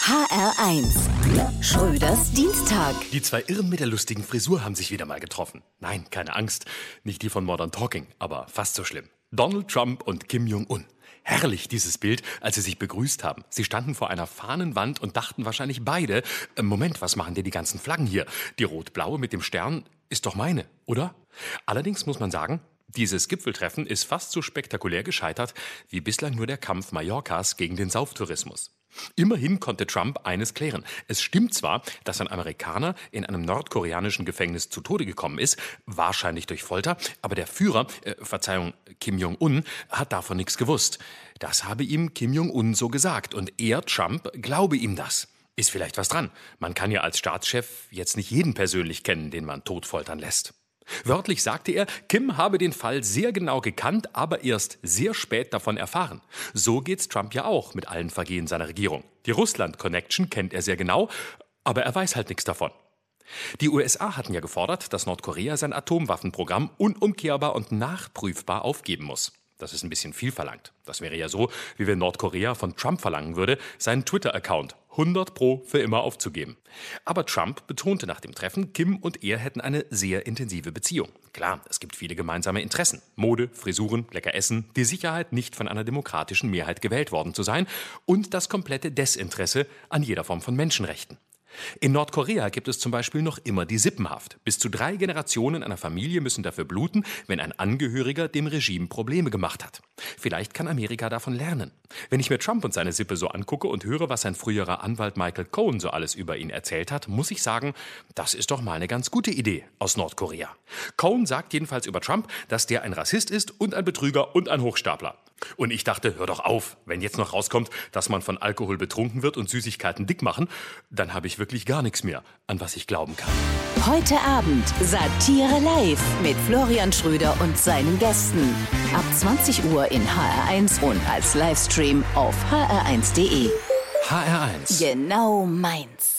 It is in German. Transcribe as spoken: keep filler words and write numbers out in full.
H R eins. Schröders Dienstag. Die zwei Irren mit der lustigen Frisur haben sich wieder mal getroffen. Nein, keine Angst, nicht die von Modern Talking, aber fast so schlimm. Donald Trump und Kim Jong-un. Herrlich, dieses Bild, als sie sich begrüßt haben. Sie standen vor einer Fahnenwand und dachten wahrscheinlich beide, äh, Moment, was machen denn die ganzen Flaggen hier? Die rot-blaue mit dem Stern ist doch meine, oder? Allerdings muss man sagen, dieses Gipfeltreffen ist fast so spektakulär gescheitert wie bislang nur der Kampf Mallorcas gegen den Sauftourismus. Immerhin konnte Trump eines klären. Es stimmt zwar, dass ein Amerikaner in einem nordkoreanischen Gefängnis zu Tode gekommen ist, wahrscheinlich durch Folter, aber der Führer, äh, Verzeihung, Kim Jong-un, hat davon nichts gewusst. Das habe ihm Kim Jong-un so gesagt und er, Trump, glaube ihm das. Ist vielleicht was dran. Man kann ja als Staatschef jetzt nicht jeden persönlich kennen, den man totfoltern lässt. Wörtlich sagte er, Kim habe den Fall sehr genau gekannt, aber erst sehr spät davon erfahren. So geht's Trump ja auch mit allen Vergehen seiner Regierung. Die Russland-Connection kennt er sehr genau, aber er weiß halt nichts davon. Die U S A hatten ja gefordert, dass Nordkorea sein Atomwaffenprogramm unumkehrbar und nachprüfbar aufgeben muss. Das ist ein bisschen viel verlangt. Das wäre ja so, wie wenn Nordkorea von Trump verlangen würde, seinen Twitter-Account hundert pro für immer aufzugeben. Aber Trump betonte nach dem Treffen, Kim und er hätten eine sehr intensive Beziehung. Klar, es gibt viele gemeinsame Interessen. Mode, Frisuren, lecker Essen, die Sicherheit, nicht von einer demokratischen Mehrheit gewählt worden zu sein und das komplette Desinteresse an jeder Form von Menschenrechten. In Nordkorea gibt es zum Beispiel noch immer die Sippenhaft. Bis zu drei Generationen einer Familie müssen dafür bluten, wenn ein Angehöriger dem Regime Probleme gemacht hat. Vielleicht kann Amerika davon lernen. Wenn ich mir Trump und seine Sippe so angucke und höre, was sein früherer Anwalt Michael Cohen so alles über ihn erzählt hat, muss ich sagen, das ist doch mal eine ganz gute Idee aus Nordkorea. Cohen sagt jedenfalls über Trump, dass der ein Rassist ist und ein Betrüger und ein Hochstapler. Und ich dachte, hör doch auf, wenn jetzt noch rauskommt, dass man von Alkohol betrunken wird und Süßigkeiten dick machen, dann habe ich wirklich gar nichts mehr, an was ich glauben kann. Heute Abend Satire live mit Florian Schröder und seinen Gästen. Ab zwanzig Uhr in H R eins und als Livestream auf h r eins punkt d e. H R eins. Genau meins.